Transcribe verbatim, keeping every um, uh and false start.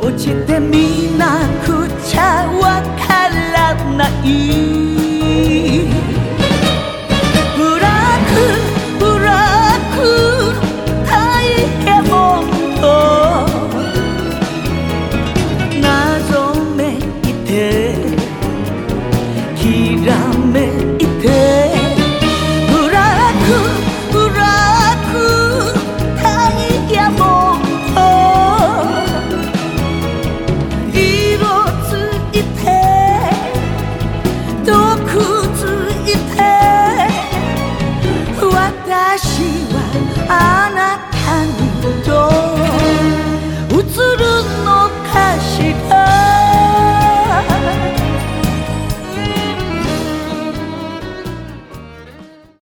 落ちてみなくちゃわからないブラックブラックダイヤモンド謎めいてきらめいてブラックブラックダイヤモンド色ついて毒づいて私はあなた